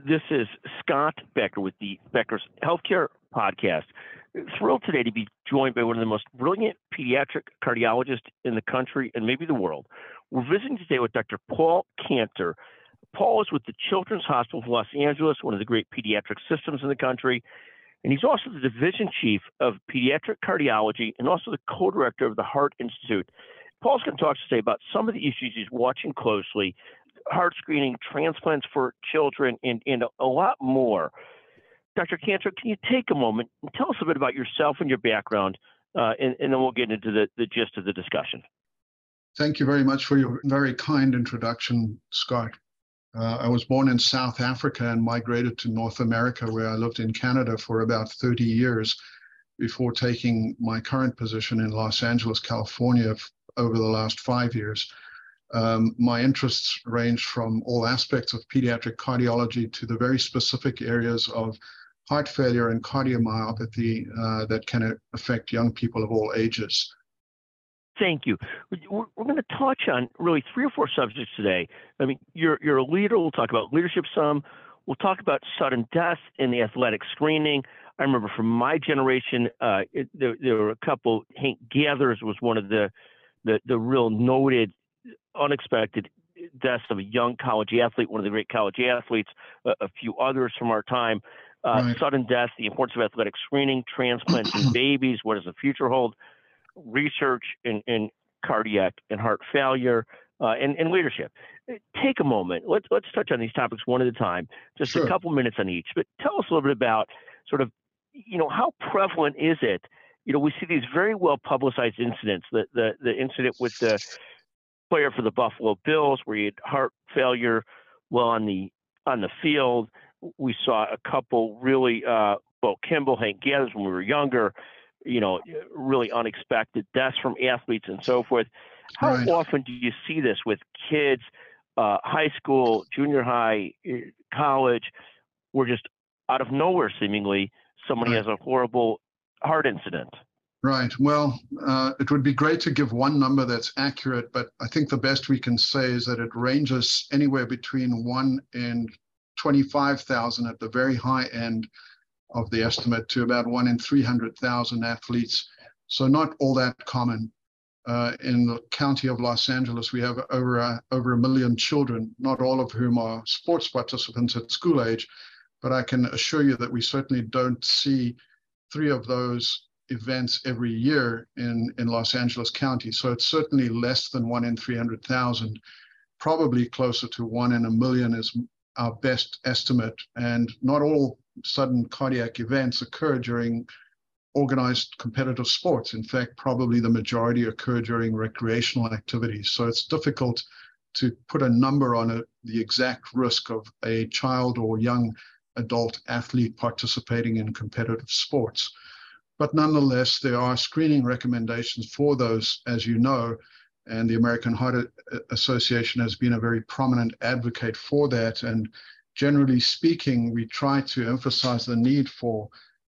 This is Scott Becker with the Becker's Healthcare Podcast. Thrilled today to be joined by one of the most brilliant pediatric cardiologists in the country and maybe the world. We're visiting today with Dr. Paul Cantor. Paul is with the Children's Hospital of Los Angeles, one of the great pediatric systems in the country. And he's also the division chief of pediatric cardiology and also the co-director of the Heart Institute. Paul's going to talk today about some of the issues he's watching closely, heart screening, transplants for children, and a lot more. Dr. Cantor, can you take a moment and tell us a bit about yourself and your background, and then we'll get into the gist of the discussion. Thank you very much for your very kind introduction, Scott. I was born in South Africa and migrated to North America, where I lived in Canada for about 30 years before taking my current position in Los Angeles, California over the last 5 years. My interests range from all aspects of pediatric cardiology to the very specific areas of heart failure and cardiomyopathy that can affect young people of all ages. Thank you. We're going to touch on really 3 or 4 subjects today. I mean, you're a leader. We'll talk about leadership some. We'll talk about sudden death in the athletic screening. I remember from my generation, there were a couple. Hank Gathers was one of the real noted unexpected deaths of a young college athlete, one of the great college athletes, a few others from our time. Right. Sudden death, the importance of athletic screening, transplants in babies, what does the future hold, research in cardiac and heart failure, and leadership. Take a moment. Let's touch on these topics one at a time, just Sure. A couple minutes on each. But tell us a little bit about sort of, how prevalent is it? We see these very well publicized incidents, the incident with the player for the Buffalo Bills, where he had heart failure while on the field. We saw a couple really, Kimball, Hank Gathers when we were younger, really unexpected deaths from athletes and so forth. How Right. often do you see this with kids, high school, junior high, college, where just out of nowhere, seemingly, somebody Right. has a horrible heart incident? Right. Well, it would be great to give one number that's accurate, but I think the best we can say is that it ranges anywhere between 1 in 25,000 at the very high end of the estimate to about 1 in 300,000 athletes. So not all that common. In the county of Los Angeles, we have over 1 million children, not all of whom are sports participants at school age, but I can assure you that we certainly don't see 3 of those events every year in Los Angeles County. So it's certainly less than 1 in 300,000, probably closer to 1 in 1 million is our best estimate. And not all sudden cardiac events occur during organized competitive sports. In fact, probably the majority occur during recreational activities. So it's difficult to put a number on the exact risk of a child or young adult athlete participating in competitive sports. But nonetheless, there are screening recommendations for those, as you know, and the American Heart Association has been a very prominent advocate for that. And generally speaking, we try to emphasize the need for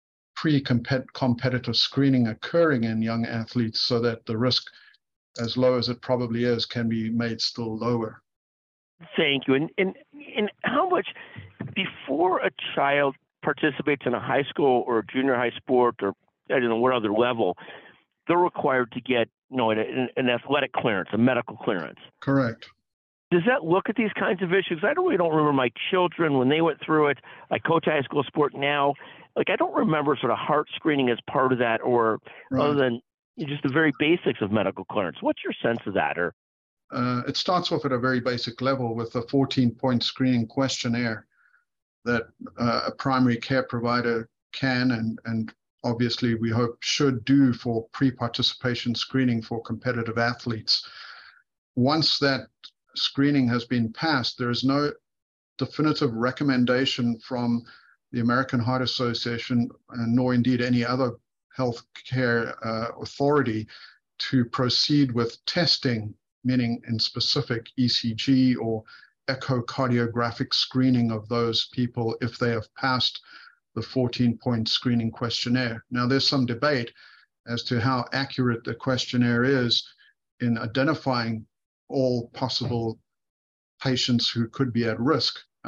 pre-competitive screening occurring in young athletes so that the risk, as low as it probably is, can be made still lower. Thank you. And how much before a child participates in a high school or junior high sport, or I don't know what other level, they're required to get an athletic clearance, a medical clearance? Correct. Does that look at these kinds of issues? I really don't remember my children when they went through it. I coach high school sport now. I don't remember sort of heart screening as part of that, or Right. other than just the very basics of medical clearance. What's your sense of that? Or it starts off at a very basic level with a 14-point screening questionnaire that a primary care provider can and obviously we hope should do for pre-participation screening for competitive athletes. Once that screening has been passed, there is no definitive recommendation from the American Heart Association, nor indeed any other healthcare authority, to proceed with testing, meaning in specific ECG or echocardiographic screening of those people if they have passed the 14-point screening questionnaire. Now, there's some debate as to how accurate the questionnaire is in identifying all possible patients who could be at risk.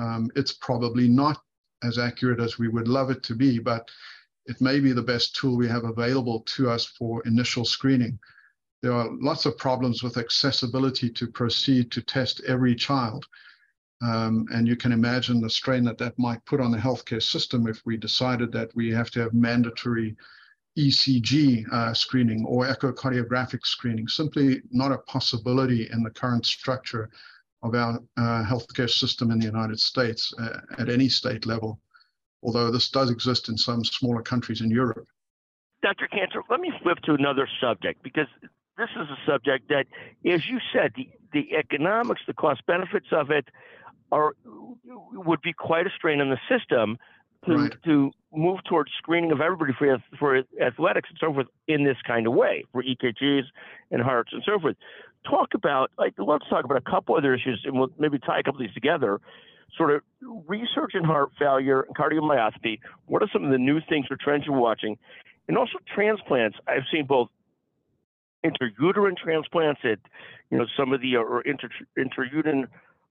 It's probably not as accurate as we would love it to be, but it may be the best tool we have available to us for initial screening. There are lots of problems with accessibility to proceed to test every child. And you can imagine the strain that that might put on the healthcare system if we decided that we have to have mandatory ECG screening or echocardiographic screening. Simply not a possibility in the current structure of our healthcare system in the United States at any state level, although this does exist in some smaller countries in Europe. Dr. Kantor, let me flip to another subject, because this is a subject that, as you said, the economics, the cost benefits of it would be quite a strain on the system to move towards screening of everybody for athletics and so forth in this kind of way, for EKGs and hearts and so forth. Let's talk about a couple other issues, and we'll maybe tie a couple of these together. Sort of research in heart failure and cardiomyopathy. What are some of the new things or trends you're watching? And also transplants. I've seen both intrauterine transplants at, some of the intrauterine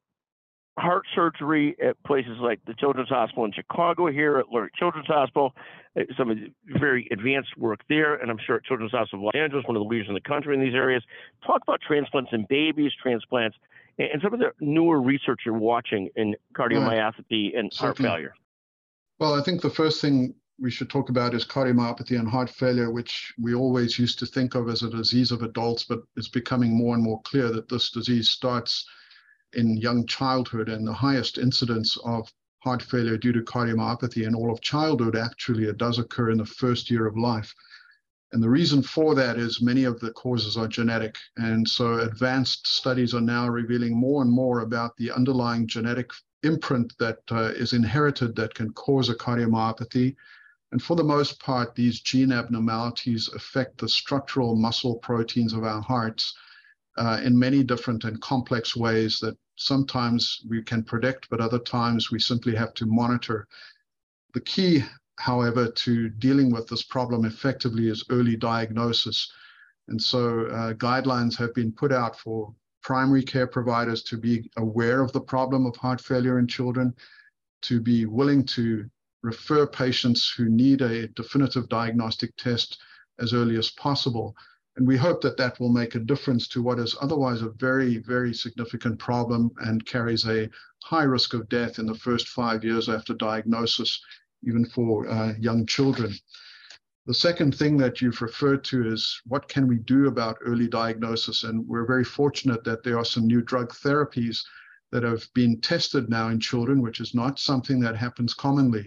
heart surgery at places like the Children's Hospital in Chicago here, at Lurie Children's Hospital, some of the very advanced work there, and I'm sure at Children's Hospital of Los Angeles, one of the leaders in the country in these areas. Talk about transplants in babies, transplants, and some of the newer research you're watching in cardiomyopathy and heart failure. Well, I think the first thing we should talk about is cardiomyopathy and heart failure, which we always used to think of as a disease of adults, but it's becoming more and more clear that this disease starts in young childhood, and the highest incidence of heart failure due to cardiomyopathy in all of childhood, actually, it does occur in the first year of life. And the reason for that is many of the causes are genetic. And so advanced studies are now revealing more and more about the underlying genetic imprint that is inherited that can cause a cardiomyopathy. And for the most part, these gene abnormalities affect the structural muscle proteins of our hearts in many different and complex ways that sometimes we can predict, but other times we simply have to monitor. The key, however, to dealing with this problem effectively is early diagnosis. And so guidelines have been put out for primary care providers to be aware of the problem of heart failure in children, to be willing to refer patients who need a definitive diagnostic test as early as possible. And we hope that that will make a difference to what is otherwise a very, very significant problem and carries a high risk of death in the first 5 years after diagnosis, even for young children. The second thing that you've referred to is what can we do about early diagnosis? And we're very fortunate that there are some new drug therapies that have been tested now in children, which is not something that happens commonly.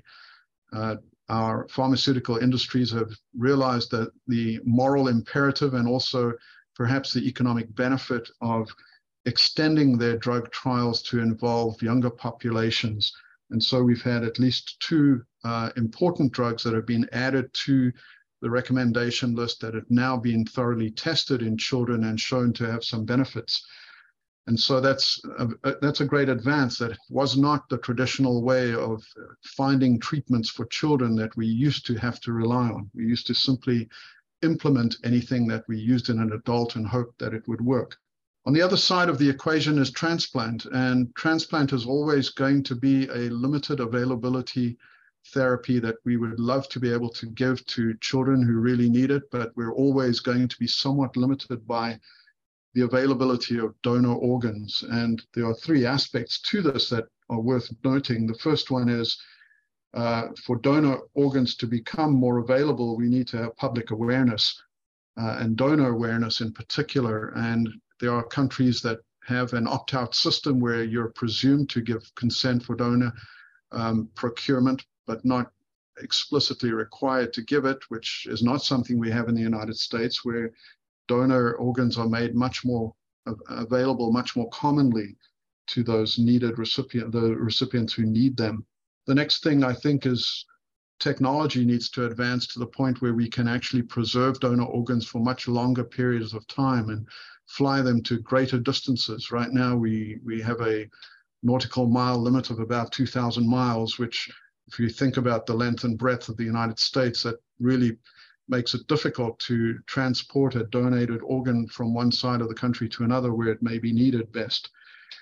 Our pharmaceutical industries have realized that the moral imperative and also perhaps the economic benefit of extending their drug trials to involve younger populations. And so we've had at least two important drugs that have been added to the recommendation list that have now been thoroughly tested in children and shown to have some benefits. And so that's a great advance. That was not the traditional way of finding treatments for children that we used to have to rely on. We used to simply implement anything that we used in an adult and hope that it would work. On the other side of the equation is transplant, and transplant is always going to be a limited availability therapy that we would love to be able to give to children who really need it, but we're always going to be somewhat limited by the availability of donor organs. And there are three aspects to this that are worth noting. The first one is for donor organs to become more available, we need to have public awareness and donor awareness in particular. And there are countries that have an opt-out system where you're presumed to give consent for donor procurement, but not explicitly required to give it, which is not something we have in the United States, where donor organs are made much more available, much more commonly to those needed the recipients who need them. The next thing I think is technology needs to advance to the point where we can actually preserve donor organs for much longer periods of time and fly them to greater distances. Right now, we have a nautical mile limit of about 2,000 miles, which, if you think about the length and breadth of the United States, that really makes it difficult to transport a donated organ from one side of the country to another where it may be needed best.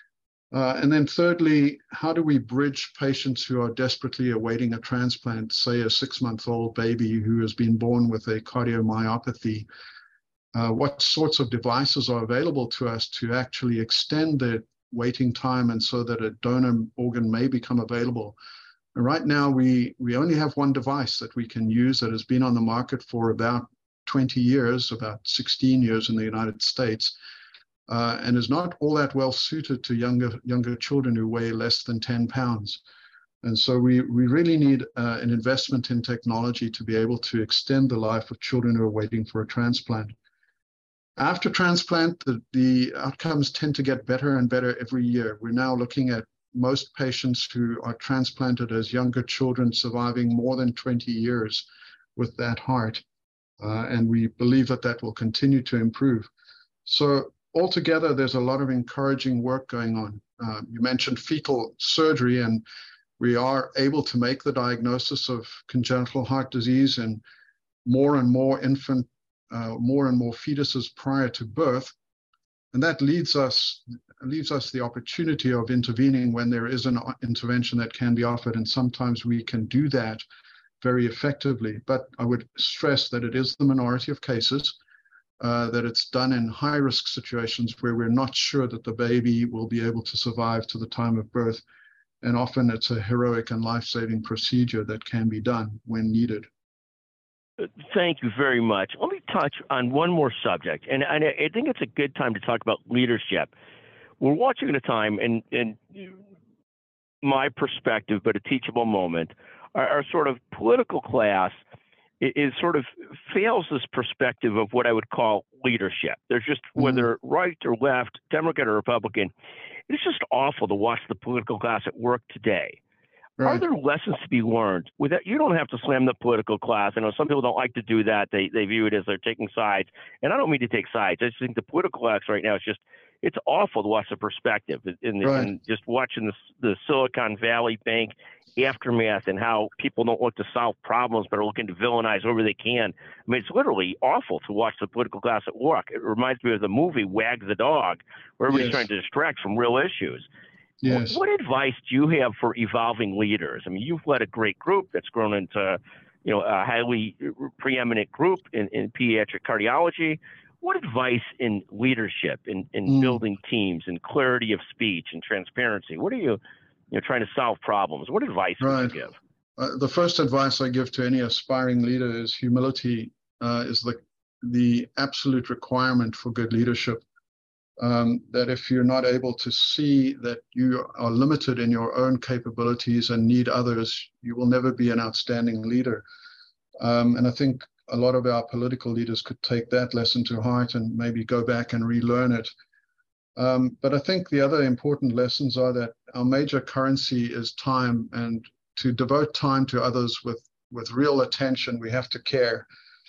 And then thirdly, how do we bridge patients who are desperately awaiting a transplant, say a 6-month-old baby who has been born with a cardiomyopathy? What sorts of devices are available to us to actually extend the waiting time and so that a donor organ may become available? And right now, we only have one device that we can use that has been on the market for about 20 years, about 16 years in the United States. And is not all that well suited to younger children who weigh less than 10 pounds. And so we really need an investment in technology to be able to extend the life of children who are waiting for a transplant. After transplant, the outcomes tend to get better and better every year. We're now looking at most patients who are transplanted as younger children surviving more than 20 years with that heart. And we believe that that will continue to improve. So altogether, there's a lot of encouraging work going on. You mentioned fetal surgery, and we are able to make the diagnosis of congenital heart disease in more and more fetuses prior to birth. And that leaves us the opportunity of intervening when there is an intervention that can be offered. And sometimes we can do that very effectively. But I would stress that it is the minority of cases. That it's done in high-risk situations where we're not sure that the baby will be able to survive to the time of birth. And often it's a heroic and life-saving procedure that can be done when needed. Thank you very much. Let me touch on one more subject, and I think it's a good time to talk about leadership. We're watching at a time, in my perspective, but a teachable moment, our sort of political class is sort of fails this perspective of what I would call leadership. There's just, whether right or left, Democrat or Republican, it's just awful to watch the political class at work today. Right. Are there lessons to be learned? With that, you don't have to slam the political class. I know some people don't like to do that. They view it as they're taking sides. And I don't mean to take sides. I just think the political class right now is just, it's awful to watch the perspective and just watching the Silicon Valley Bank aftermath and how people don't look to solve problems but are looking to villainize wherever they can. I mean, it's literally awful to watch the political class at work. It reminds me of the movie Wag the Dog, where everybody's trying to distract from real issues. Yes. What advice do you have for evolving leaders? I mean, you've led a great group that's grown into, a highly preeminent group in pediatric cardiology. What advice in leadership, in building teams, and clarity of speech and transparency? What are you trying to solve problems? What advice would you give? The first advice I give to any aspiring leader is humility is the absolute requirement for good leadership. That if you're not able to see that you are limited in your own capabilities and need others, you will never be an outstanding leader. And I think a lot of our political leaders could take that lesson to heart and maybe go back and relearn it. But I think the other important lessons are that our major currency is time, and to devote time to others with real attention, we have to care.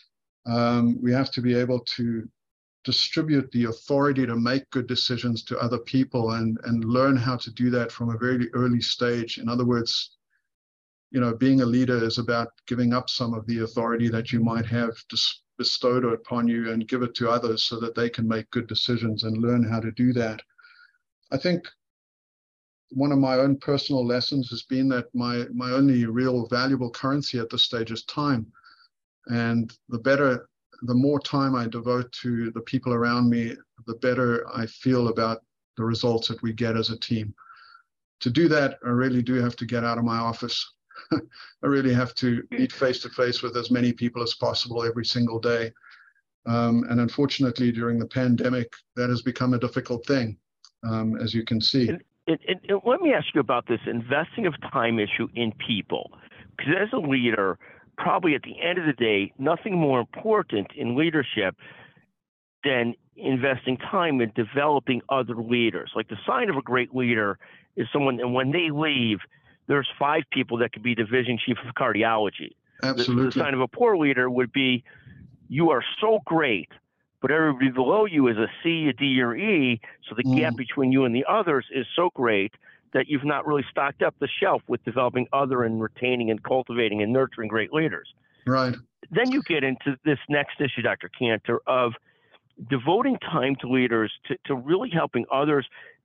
We have to be able to distribute the authority to make good decisions to other people and learn how to do that from a very early stage. In other words, being a leader is about giving up some of the authority that you might have bestowed upon you and give it to others so that they can make good decisions and learn how to do that. I think one of my own personal lessons has been that my only real valuable currency at this stage is time. And the more time I devote to the people around me, the better I feel about the results that we get as a team. To do that, I really do have to get out of my office. I really have to meet face-to-face with as many people as possible every single day. And unfortunately, during the pandemic, that has become a difficult thing, as you can see. And let me ask you about this investing of time issue in people. Because as a leader, probably at the end of the day, nothing more important in leadership than investing time in developing other leaders. Like, the sign of a great leader is someone, and when they leave, there's 5 people that could be division chief of cardiology. Absolutely. The sign of a poor leader would be, you are so great, but everybody below you is a C, a D, or E, so the gap between you and the others is so great that you've not really stocked up the shelf with developing other and retaining and cultivating and nurturing great leaders. Right. Then you get into this next issue, Dr. Kantor, of devoting time to leaders, to really helping others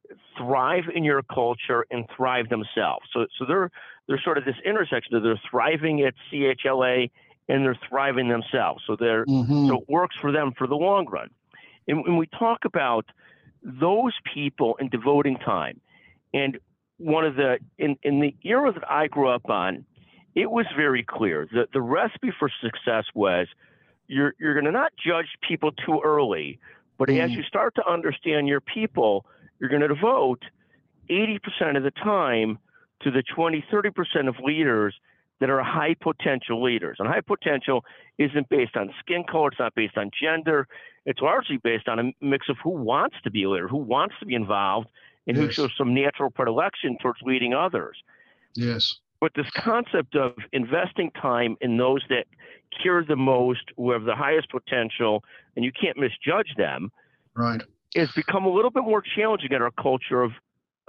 thrive in your culture and thrive themselves. So they're sort of this intersection of they're thriving at CHLA and they're thriving themselves. So so it works for them for the long run. And when we talk about those people and devoting time, and one of in the era that I grew up on, it was very clear that the recipe for success was you're going to not judge people too early, but as you start to understand your people, you're going to devote 80% of the time to the 20-30% of leaders that are high potential leaders. And high potential isn't based on skin color. It's not based on gender. It's largely based on a mix of who wants to be a leader, who wants to be involved, and who shows some natural predilection towards leading others. Yes. But this concept of investing time in those that care the most, who have the highest potential, and you can't misjudge them, right, has become a little bit more challenging in our culture of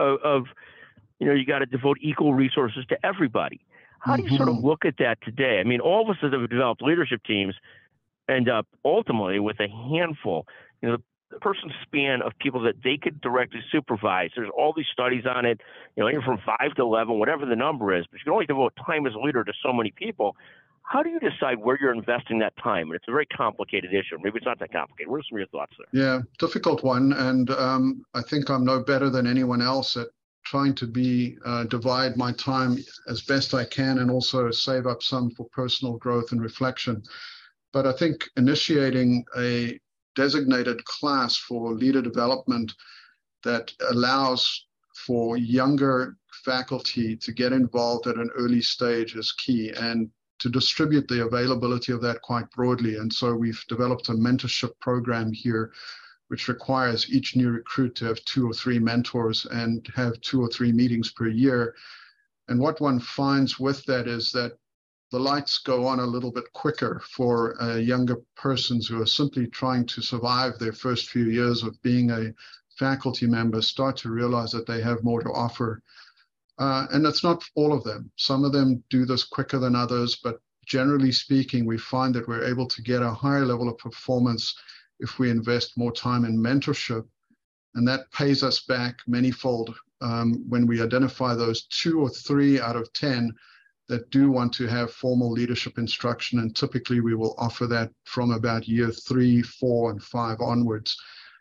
you got to devote equal resources to everybody. How do you sort of look at that today? I mean, all of us that have developed leadership teams end up ultimately with a handful, the person's span of people that they could directly supervise. There's all these studies on it, anywhere from 5 to 11, whatever the number is, but you can only devote time as a leader to so many people. How do you decide where you're investing that time? And it's a very complicated issue. Maybe it's not that complicated. What are some of your thoughts there? Yeah, difficult one. And I think I'm no better than anyone else at trying to divide my time as best I can and also save up some for personal growth and reflection. But I think initiating a designated class for leader development that allows for younger faculty to get involved at an early stage is key, and to distribute the availability of that quite broadly. And so we've developed a mentorship program here, which requires each new recruit to have 2 or 3 mentors and have 2 or 3 meetings per year. And what one finds with that is that the lights go on a little bit quicker for younger persons who are simply trying to survive their first few years of being a faculty member, start to realize that they have more to offer. And it's not all of them. Some of them do this quicker than others, but generally speaking, we find that we're able to get a higher level of performance if we invest more time in mentorship. And that pays us back manyfold when we identify those 2 or 3 out of 10 that do want to have formal leadership instruction. And typically we will offer that from about year 3, 4, and 5 onwards.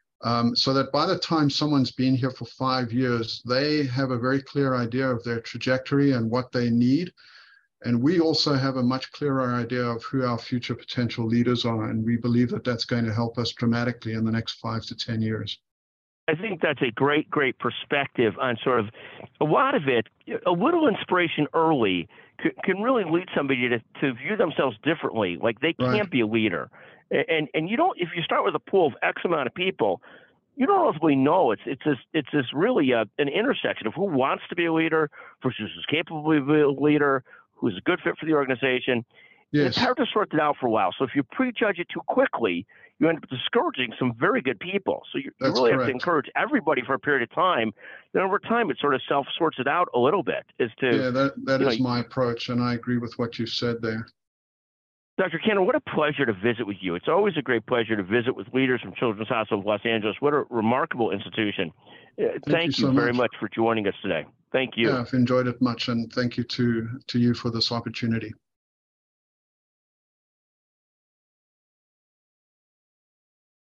So that by the time someone's been here for 5 years, they have a very clear idea of their trajectory and what they need. And we also have a much clearer idea of who our future potential leaders are. And we believe that that's going to help us dramatically in the next 5 to 10 years. I think that's a great perspective on sort of a lot of it. A little inspiration early can really lead somebody to view themselves differently, like they can't be a leader. And you don't, if you start with a pool of X amount of people, you don't ultimately know. It's this really an intersection of who wants to be a leader versus who's capable of being a leader, who's a good fit for the organization. Yes. It's hard to sort that out for a while. So if you prejudge it too quickly, you end up discouraging some very good people. So you really have to encourage everybody for a period of time. Then over time, it sort of self-sorts it out a little bit. That is my approach, and I agree with what you said there. Dr. Cantor, what a pleasure to visit with you. It's always a great pleasure to visit with leaders from Children's Hospital of Los Angeles. What a remarkable institution. Thank you very much for joining us today. Thank you. Yeah, I've enjoyed it much, and thank you to you for this opportunity.